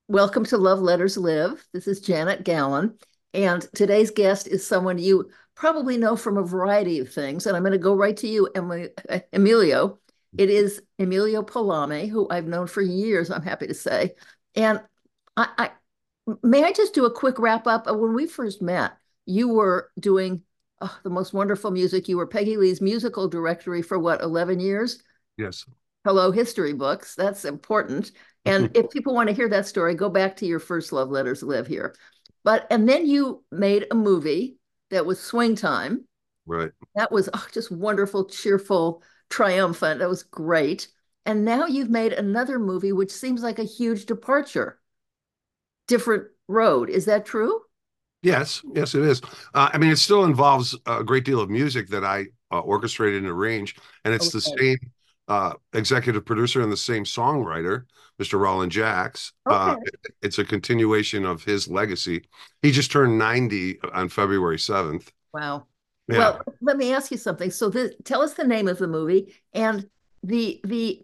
Welcome to Love Letters Live. This is Janet Gallen, and today's guest is someone you probably know from a variety of things. And I'm going to go right to you, Emilio. It is Emilio Palame, who I've known for years, I'm happy to say. And I may I just do a quick wrap up? When we first met, you were doing the most wonderful music. You were Peggy Lee's musical directory for what, 11 years? Yes. Hello History books. That's important. And if people want to hear that story, go back to your first Love Letters Live here. And then you made a movie that was Swing Time. Right. That was just wonderful, cheerful, triumphant. That was great. And now you've made another movie, which seems like a huge departure, different road. Is that true? Yes. Yes, it is. I mean, it still involves a great deal of music that I orchestrated and arranged, and it's the Okay. same executive producer and the same songwriter, Mr. Roland Jacks. Okay. It's a continuation of his legacy. He just turned 90 on February 7th. Wow. Yeah. Well, let me ask you something. Tell us the name of the movie and the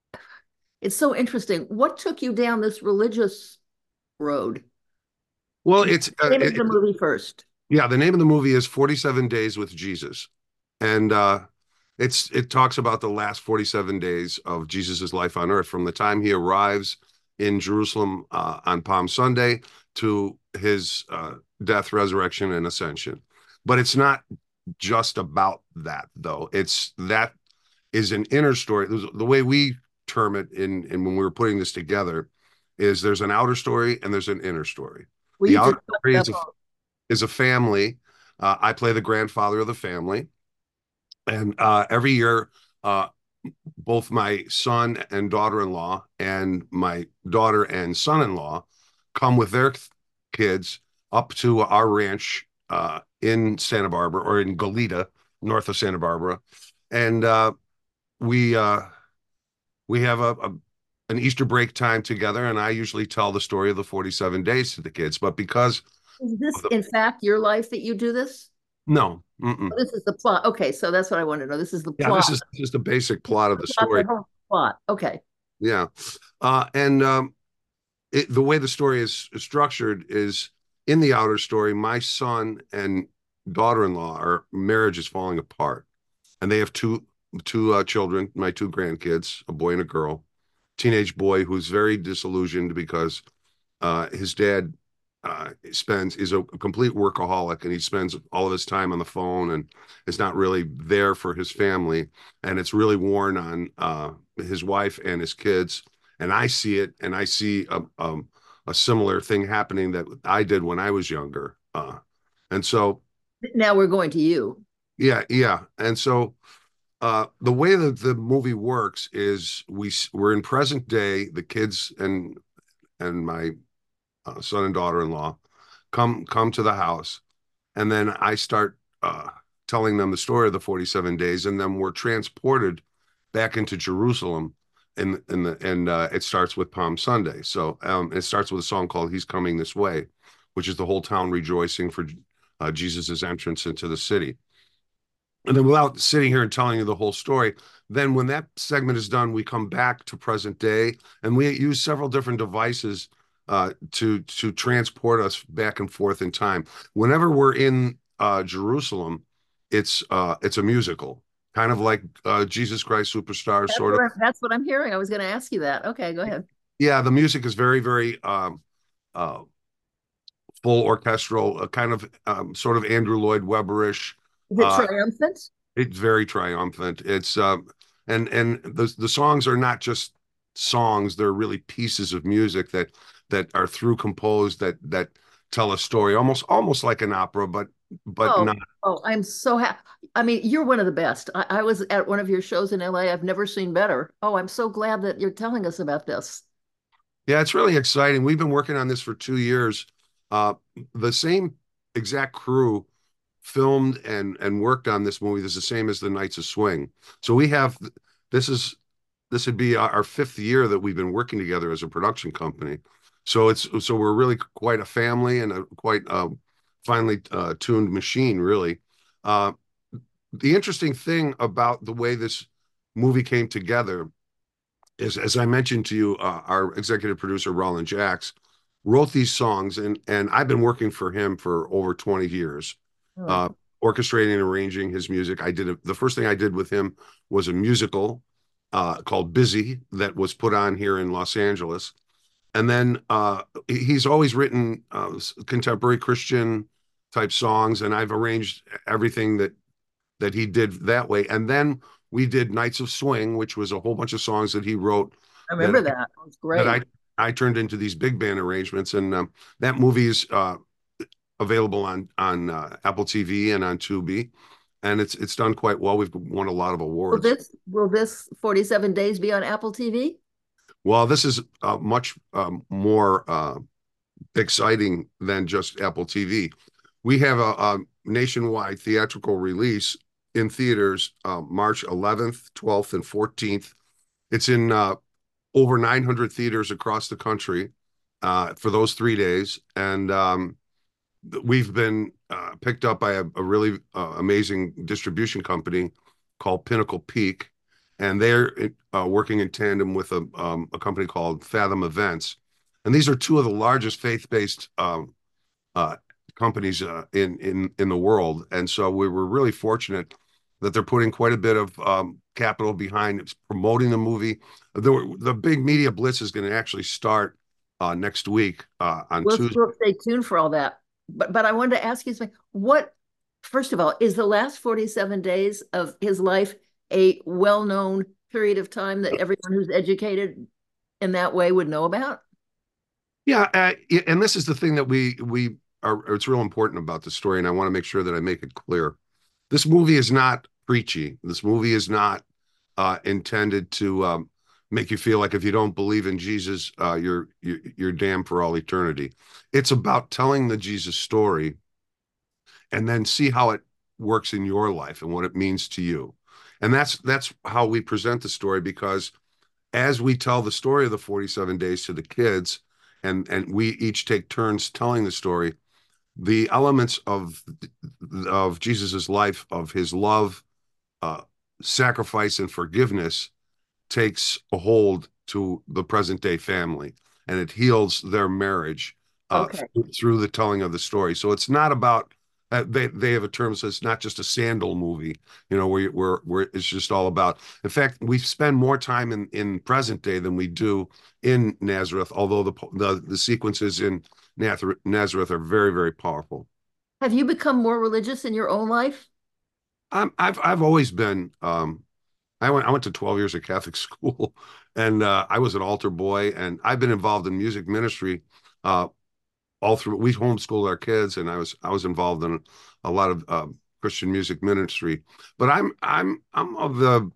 it's so interesting. What took you down this religious road? Well, The it's name of the movie first. yeah, the name of the movie is 47 Days with Jesus. And it talks about the last 47 days of Jesus's life on earth, from the time he arrives in Jerusalem on Palm Sunday to his death, resurrection, and ascension. But it's not just about that, though. It's that is an inner story. The way we term it in when we were putting this together is there's an outer story and there's an inner story. Well, The you just outer talked story about is a family. I play the grandfather of the family, and every year, uh, both my son and daughter-in-law and my daughter and son-in-law come with their kids up to our ranch in Santa Barbara, or in Goleta, north of Santa Barbara, and we uh, we have an Easter break time together, and I usually tell the story of the 47 days to the kids. But because is this of the in fact your life that you do this? no, mm-mm. Oh, this is the plot. Okay, so that's what I want to know. This is the Yeah, plot. this is the basic plot of the Plot, the story. whole plot. Okay. Yeah, and the way the story is structured is in the outer story. My son and daughter-in-law, our marriage is falling apart, and they have two children, my two grandkids, a boy and a girl. Teenage boy who's very disillusioned because his dad is a complete workaholic, and he spends all of his time on the phone and is not really there for his family, and it's really worn on his wife and his kids. And I see it, and I see a similar thing happening that I did when I was younger. And so, Now we're going to you. yeah, yeah. And so the way that the movie works is we're in present day. The kids and my son and daughter-in-law come to the house, and then I start telling them the story of the 47 days, and then we're transported back into Jerusalem. And it starts with Palm Sunday. So it starts with a song called "He's Coming This Way," which is the whole town rejoicing for Jesus's entrance into the city. And then, without sitting here and telling you the whole story, then when that segment is done, we come back to present day, and we use several different devices to transport us back and forth in time. Whenever we're in Jerusalem, it's a musical, kind of like Jesus Christ Superstar, sort of. That's what I'm hearing. I was going to ask you that. Okay, go ahead. Yeah, the music is very, very uh, full orchestral, kind of sort of Andrew Lloyd Webberish. Is it Uh, triumphant? It's very triumphant. It's and the songs are not just songs; they're really pieces of music that are through composed that tell a story, almost like an opera, but Oh, not. oh, I'm so happy. I mean, you're one of the best. I was at one of your shows in LA. I've never seen better. Oh, I'm so glad that you're telling us about this. Yeah, it's really exciting. We've been working on this for 2 years. Uh, the same exact crew filmed and worked on this movie. This is the same as the Knights of Swing. So we have this is this would be our fifth year that we've been working together as a production company. So we're really quite a family and a quite finely tuned machine, really. Uh, the interesting thing about the way this movie came together is, as I mentioned to you, our executive producer Roland Jacks wrote these songs, and I've been working for him for over 20 years, Oh, uh, orchestrating and arranging his music. The first thing I did with him was a musical called Busy that was put on here in Los Angeles. And then he's always written contemporary Christian type songs, and I've arranged everything that he did that way. And then we did Nights of Swing, which was a whole bunch of songs that he wrote I that remember that. It was that great. I turned into these big band arrangements. And that movie is available on Apple TV and on Tubi, and it's done quite well. We've won a lot of awards. Will this 47 days be on Apple TV? Well, this is much more exciting than just Apple TV. We have a nationwide theatrical release in theaters March 11th, 12th, and 14th. It's in over 900 theaters across the country for those 3 days. And we've been picked up by a really amazing distribution company called Pinnacle Peak. And they're working in tandem with a company called Fathom Events. And these are two of the largest faith-based uh, companies in the world. And so we were really fortunate that they're putting quite a bit of capital behind promoting the movie. The big media blitz is going to actually start next week on Tuesday. We'll stay tuned for all that. But I wanted to ask you something. First of all, is the last 47 days of his life a well-known period of time that everyone who's educated in that way would know about? Yeah, and this is the thing that we are. It's real important about the story, and I want to make sure that I make it clear. This movie is not preachy. This movie is not intended to make you feel like if you don't believe in Jesus, you're damned for all eternity. It's about telling the Jesus story, and then see how it works in your life and what it means to you. And that's how we present the story, because as we tell the story of the 47 days to the kids, and we each take turns telling the story, the elements of Jesus's life, of his love, uh, sacrifice, and forgiveness takes a hold to the present day family, and it heals their marriage Okay. through the telling of the story. So it's not about they have a term that says not just a sandal movie, where it's just all about. In fact, we spend more time in present day than we do in Nazareth, although the sequences in Nazareth are very, very powerful. Have you become more religious in your own life? I've always been. I went to 12 years of Catholic school, and I was an altar boy, and I've been involved in music ministry uh, all through. We homeschooled our kids, and I was involved in a lot of Christian music ministry. But I'm of the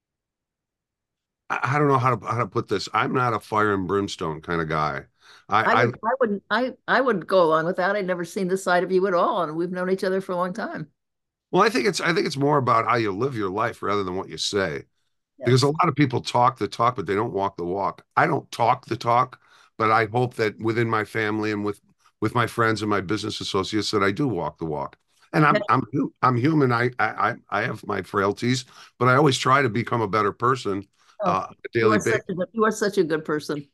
I don't know how to put this. I'm not a fire and brimstone kind of guy. I I would go along with that. I'd never seen this side of you at all, and we've known each other for a long time. well, I think it's more about how you live your life rather than what you say. Because a Yes. lot of people talk the talk, but they don't walk the walk. I don't talk the talk, but I hope that within my family and with my friends and my business associates that I do walk the walk. And I'm human. I have my frailties, but I always try to become a better person Oh, on a daily basis. you are such a good person.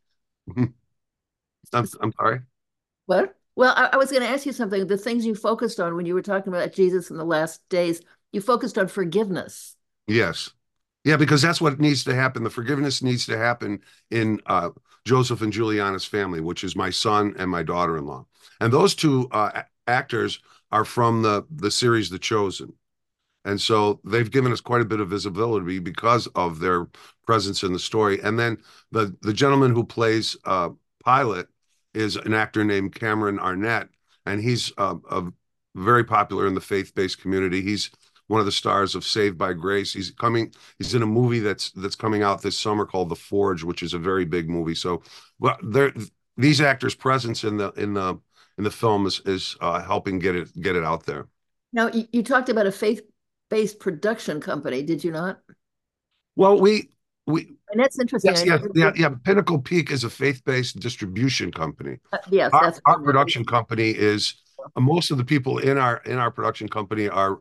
I'm sorry. What? Well, I was going to ask you something. The things you focused on when you were talking about Jesus in the last days, you focused on forgiveness. Yes. Yeah, because that's what needs to happen. The forgiveness needs to happen in Joseph and Juliana's family, which is my son and my daughter-in-law. And those two actors are from the series The Chosen. And so they've given us quite a bit of visibility because of their presence in the story. And then the gentleman who plays Pilate is an actor named Cameron Arnett, and he's very popular in the faith-based community. He's one of the stars of Saved by Grace. He's in a movie that's coming out this summer called The Forge, which is a very big movie. So, well, these actors' presence in the film is helping get it out there. Now, you talked about a faith-based production company, did you not? Well, we And that's interesting. yes, yes, yeah, yeah. Pinnacle Peak is a faith-based distribution company. Yes, Our that's our what I meant. production company is most of the people in our production company are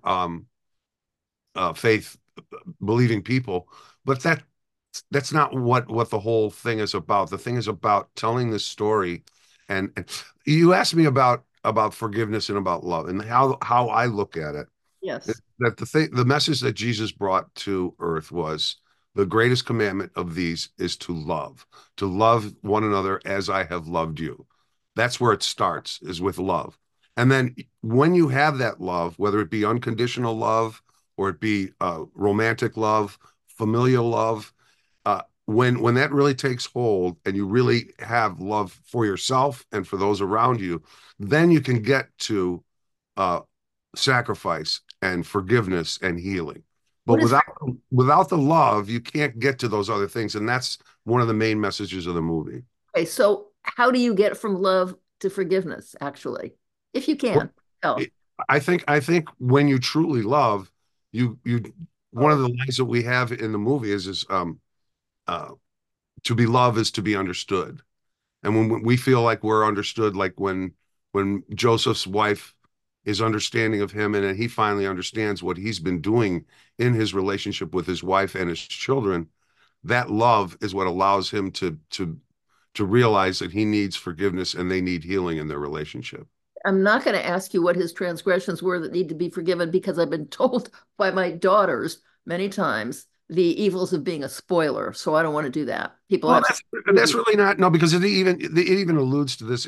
faith believing people, but that's not what the whole thing is about. The thing is about telling this story And you asked me about forgiveness and about love and how I look at it. Yes. That the message that Jesus brought to earth was the greatest commandment of these is to love one another as I have loved you. That's where it starts, is with love. And then when you have that love, whether it be unconditional love or it be romantic love, familial love, when that really takes hold and you really have love for yourself and for those around you, then you can get to uh, sacrifice and forgiveness and healing. But What is without the love, you can't get to those other things, and that's one of the main messages of the movie. okay? So how do you get from love to forgiveness, actually, if you Well, can? Oh, it, I think when you truly love, you one of oh, the lines that we have in the movie is uh, to be loved is to be understood. And when we feel like we're understood, like when Joseph's wife is understanding of him, and then he finally understands what he's been doing in his relationship with his wife and his children, that love is what allows him to realize that he needs forgiveness and they need healing in their relationship. I'm not going to ask you what his transgressions were that need to be forgiven because I've been told by my daughters many times the evils of being a spoiler. So I don't want to do that. People Well, have to that's movie. really not, no, because it even alludes to this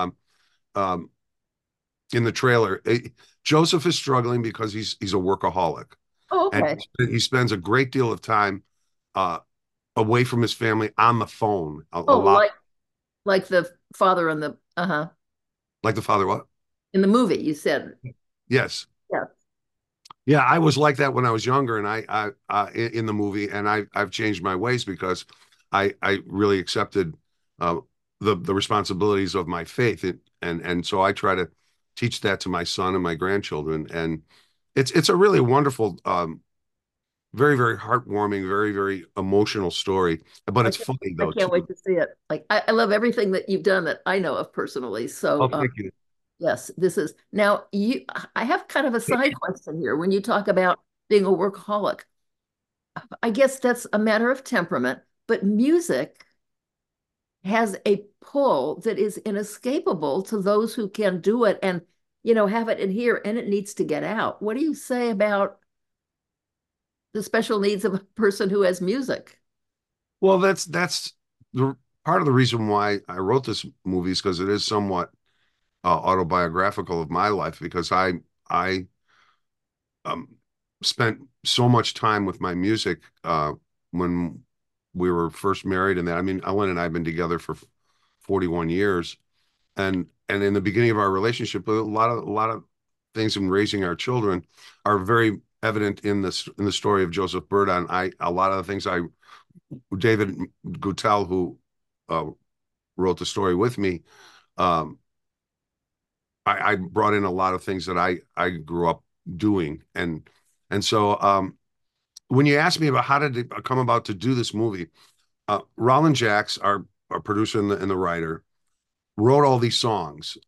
um in the trailer. Joseph is struggling because he's a workaholic, Oh, and okay. he spends a great deal of time uh, away from his family on the phone. A Oh, lot, like the father in the like the father. What? in the movie you said. Yes, Yeah. yeah. I was like that when I was younger, and in the movie, and I've changed my ways because I really accepted uh, the responsibilities of my faith, and so I try to teach that to my son and my grandchildren, and it's a really wonderful very, very heartwarming, very, very emotional story. But I it's can't, funny I though can't too. wait to see it. Like I love everything that you've done that I know of personally. Oh, So thank you. yes, this is now you I have kind of a side question here. When you talk about being a workaholic, I guess that's a matter of temperament, but music has a pull that is inescapable to those who can do it and have it in here and it needs to get out. What do you say about the special needs of a person who has music? Well, that's the part of the reason why I wrote this movie is because it is somewhat autobiographical of my life because I um, spent so much time with my music when we were first married, and that I mean, Ellen and I have been together for 41 years, and in the beginning of our relationship, a lot of things in raising our children are very evident in the story of Joseph Burdon. I a lot of the things I David Guttel, who uh, wrote the story with me, um, I brought in a lot of things that I grew up doing, and so when you ask me about how did it come about to do this movie, Roland Jacks, our producer and the writer, wrote all these songs,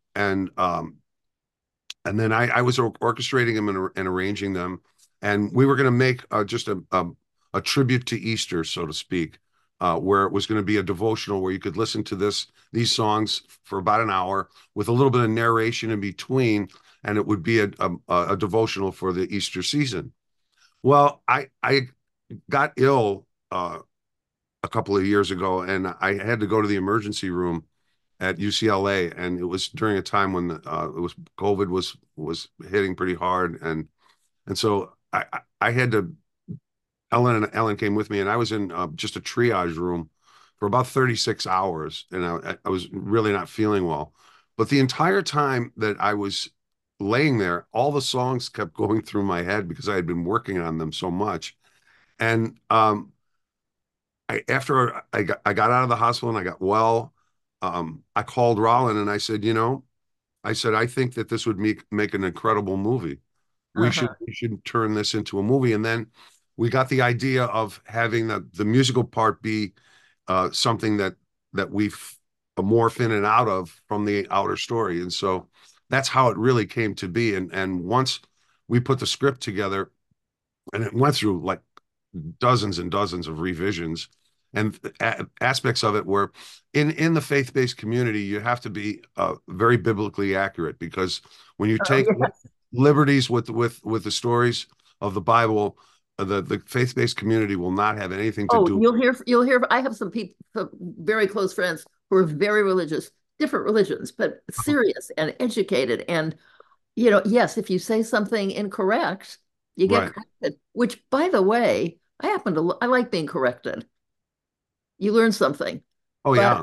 and then I was orchestrating them and arranging them, and we were going to make just a tribute to Easter, so to speak, where it was going to be a devotional where you could listen to these songs for about an hour with a little bit of narration in between, and it would be a devotional for the Easter season. Well, I got ill a couple of years ago, and I had to go to the emergency room at UCLA, and it was during a time when it was COVID was hitting pretty hard, and so I had to. Ellen came with me, and I was in just a triage room for about 36 hours, and I was really not feeling well. But the entire time that I was laying there, all the songs kept going through my head because I had been working on them so much. And after I got out of the hospital and I got well, I called Rollin and I said, I think that this would make an incredible movie. Uh-huh. We should turn this into a movie. And then we got the idea of having the musical part be something that we morph in and out of from the outer story. And so that's how it really came to be. And once we put the script together, and it went through like dozens and dozens of revisions, and aspects of it where in the faith-based community you have to be very biblically accurate, because when you Oh, take yes. liberties with the stories of the Bible, the faith-based community will not have anything to Oh, do. you'll hear. I have some people, some very close friends who are very religious, different religions, but serious and educated. And yes, if you say something incorrect, you get Right. corrected. Which, by the way, I like being corrected. You learn something. Oh But yeah.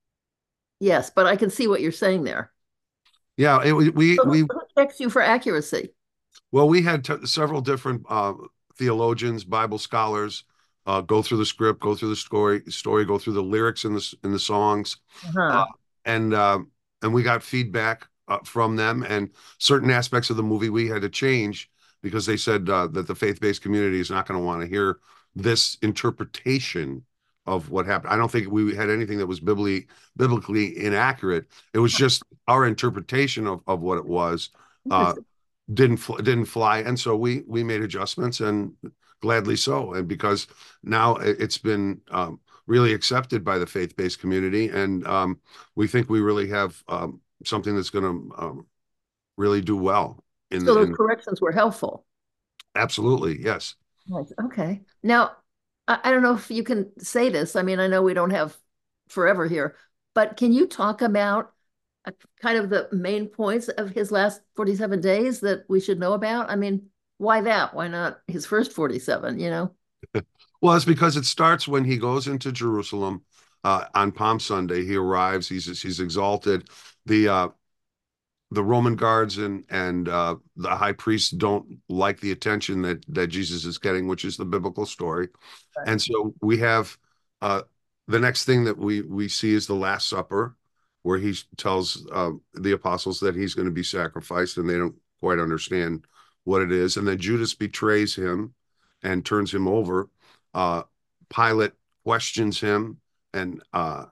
yes, but I can see what you're saying there. Yeah, So who checks you for accuracy? well, we had several different theologians, Bible scholars, go through the script, go through the story, go through the lyrics in the songs, uh, Uh-huh. and uh, and we got feedback from them. And certain aspects of the movie we had to change because they said that the faith-based community is not going to want to hear this interpretation of what happened. I don't think we had anything that was biblically inaccurate. It was just our interpretation of what it was. Uh, Interesting. didn't fly, and so we made adjustments, and gladly so, and because now it's been really accepted by the faith-based community, and we think we really have something that's going to really do well in So the those in corrections were helpful. absolutely, yes. Nice. Okay. Now, I don't know if you can say this. I mean, I know we don't have forever here, but can you talk about uh, kind of the main points of his last 47 days that we should know about? I mean, why that? Why not his first 47, you know? Well, it's because it starts when he goes into Jerusalem on Palm Sunday. He arrives. He's exalted. The the Roman guards and the high priest don't like the attention that Jesus is getting, which is the biblical story. Right. And so we have uh, the next thing that we see is the Last Supper, where he tells the apostles that he's going to be sacrificed, and they don't quite understand what it is. And then Judas betrays him and turns him over. Uh, Pilate questions him, and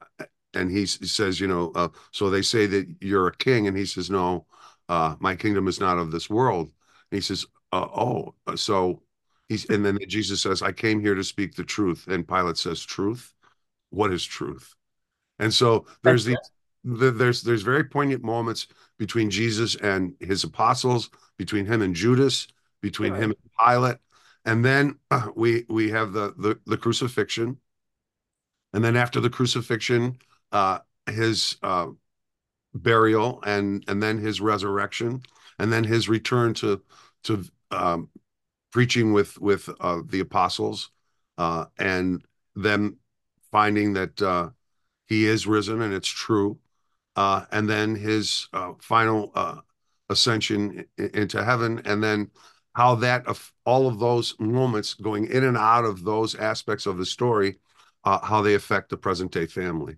he says, so they say that you're a king, and he says, no, my kingdom is not of this world. And he says, so and then Jesus says, I came here to speak the truth. And Pilate says, truth? What is truth? And so there's there's very poignant moments between Jesus and his apostles, between him and Judas, between him Sure. and Pilate. And then we have the crucifixion. And then after the crucifixion, his burial, and then his resurrection, and then his return to preaching with the apostles, and them finding that he is risen and it's true, and then his final ascension into heaven, and then how that all of those moments going in and out of those aspects of the story, how they affect the present day family.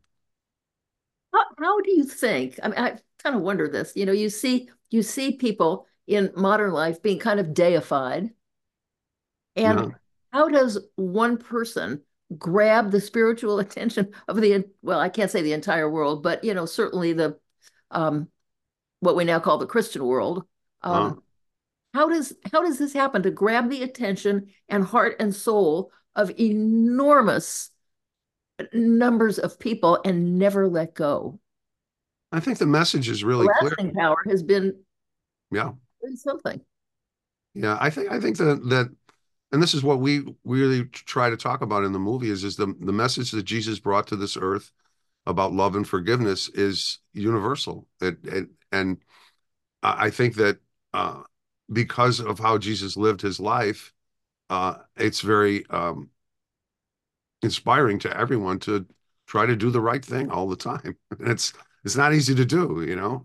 How do you think? I mean, I kind of wonder this. You see people in modern life being kind of deified. And Yeah. how does one person grab the spiritual attention of well, I can't say the entire world, but certainly the um, what we now call the Christian world. Uh, Um, how does this happen to grab the attention and heart and soul of enormous numbers of people and never let go? I think the message is The really clear. lasting power has been Yeah. something. Yeah. I think that and this is what we really try to talk about in the movie is the message that Jesus brought to this earth about love and forgiveness is universal. And I think that uh, because of how Jesus lived his life, it's very inspiring to everyone to try to do the right thing all the time. And it's not easy to do,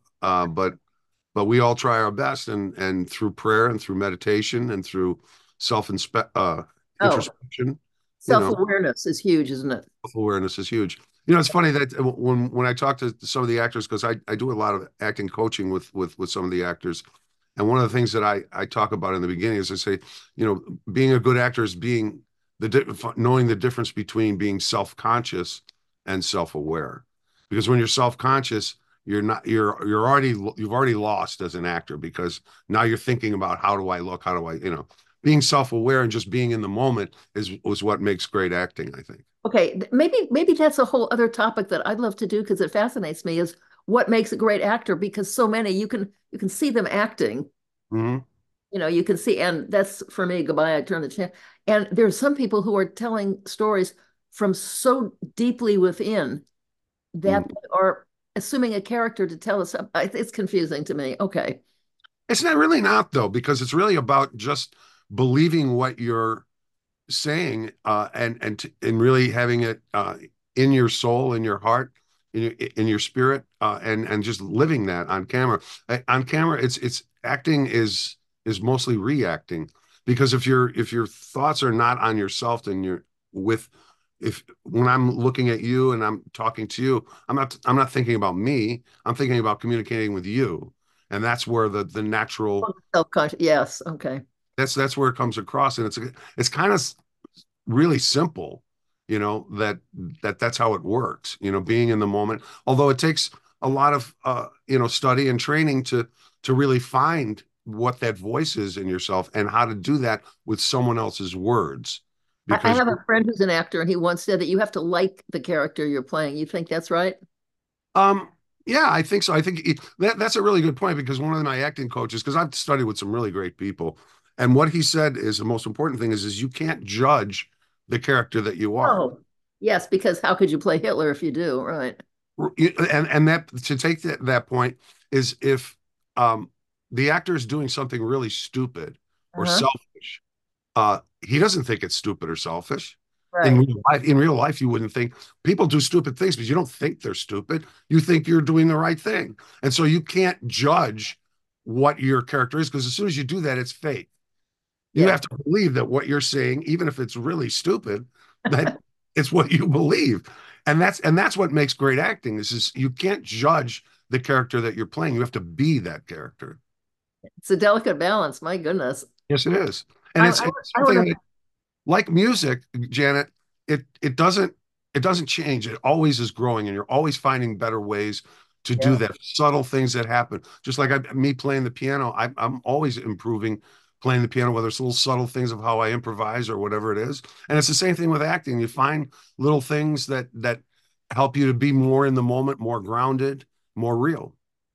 but we all try our best, and through prayer and through meditation and through self Oh, introspection, you know, self-awareness is huge, isn't it? awareness is huge. It's funny that when I talk to some of the actors, because I do a lot of acting coaching with some of the actors, and one of the things that I talk about in the beginning is I say, being a good actor is being knowing the difference between being self-conscious and self-aware. Because when you're self-conscious, you've already lost as an actor, because now you're thinking about how do I look, how do I, being self-aware and just being in the moment is what makes great acting, I think. Okay, maybe that's a whole other topic that I'd love to do because it fascinates me is what makes a great actor because so many you can see them acting, Hmm. you can see, and that's for me, goodbye, I turn the channel. And there's some people who are telling stories from so deeply within that they are assuming a character to tell us. It's confusing to me. Okay. It's not really not though, because it's really about just believing what you're saying, and really having it in your soul, in your heart, in your spirit, and just living that on camera. On camera, it's acting is mostly reacting, because if your thoughts are not on yourself, and you're with if when I'm looking at you and I'm talking to you, I'm not thinking about me. I'm thinking about communicating with you, and that's where the natural Self-conscious. Yes. Okay. that's where it comes across, and it's kind of really simple, that's how it works, being in the moment, although it takes a lot of study and training to really find what that voice is in yourself and how to do that with someone else's words, I because have a friend who's an actor, and he once said that you have to like the character you're playing. You think that's right? um yeah, I think so. I think that's a really good point, because one of my acting coaches, because I've studied with some really great people, and what he said is the most important thing is you can't judge the character that you are. Oh, yes, because how could you play Hitler if you do? Right. And that, to take that point, is if the actor is doing something really stupid or Uh-huh. selfish, he doesn't think it's stupid or selfish. In Right. real life, in real life, you wouldn't think. People do stupid things, but you don't think they're stupid. You think you're doing the right thing, and so you can't judge what your character is, because as soon as you do that, it's fake. You Yeah. have to believe that what you're saying, even if it's really stupid, that it's what you believe. And that's what makes great acting is you can't judge the character that you're playing. You have to be that character. It's a delicate balance. My goodness. Yes, it is. And I, it's, I, it's I something want that, to, like music, Janet, it doesn't change. It always is growing, and you're always finding better ways to do yeah. that. Subtle things that happen, just like me playing the piano. I'm always improving playing the piano, whether it's little subtle things of how I improvise or whatever it is. And it's the same thing with acting. You find little things that help you to be more in the moment, more grounded, more real.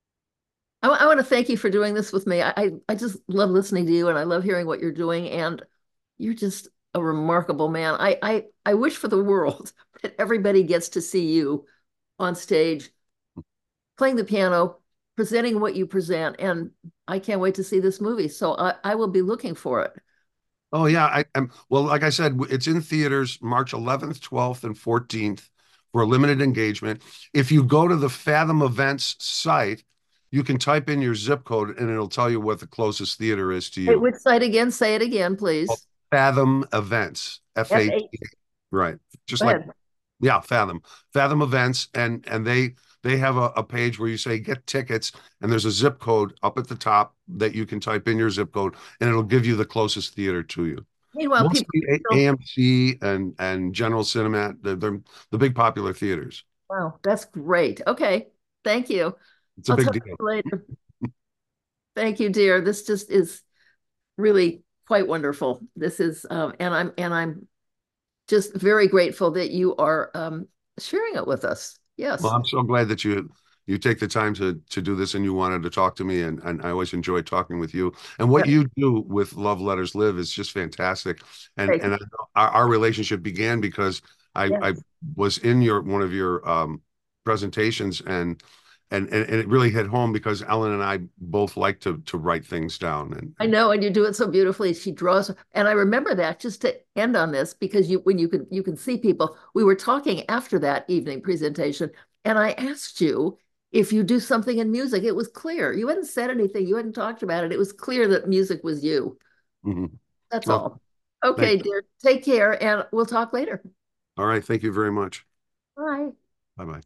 I want to thank you for doing this with me. I just love listening to you, and I love hearing what you're doing. And you're just a remarkable man. I wish for the world that everybody gets to see you on stage playing the piano, presenting what you present. And I can't wait to see this movie. So I will be looking for it. Oh yeah, am well. Like I said, it's in theaters March 11th, 12th, and 14th for a limited engagement. If you go to the Fathom Events site, you can type in your zip code, and it'll tell you what the closest theater is to Wait, you. which site again? Say it again, please. Fathom Events, F F-A, eight. right? Just Go like, ahead. yeah, Fathom Events, and they have a page where you say get tickets, and there's a zip code up at the top that you can type in your zip code, and it'll give you the closest theater to you. Meanwhile, people Mostly still, AMC and General Cinema. They're the big popular theaters. wow, that's great. Okay. Thank you. It's a I'll big talk to deal. you later. Thank you, dear. This just is really quite wonderful. This is, and I'm just very grateful that you are sharing it with us. Well, Yes. I'm so glad that you take the time to do this, and you wanted to talk to me, and I always enjoy talking with you. And what Yep. you do with Love Letters Live is just fantastic. And Great. and I know our relationship began because I Yes. was in your one of your presentations, and it really hit home because Ellen and I both like to write things down, I and know, and you do it so beautifully. She draws, and I remember that just to end on this because when you can see people. We were talking after that evening presentation, and I asked you if you do something in music. It was clear you hadn't said anything, you hadn't talked about it. It was clear that music was you. Mhm. That's Well, all. thank Okay, you. dear. Take care, and we'll talk later. All right. Thank you very much. Bye. Bye bye.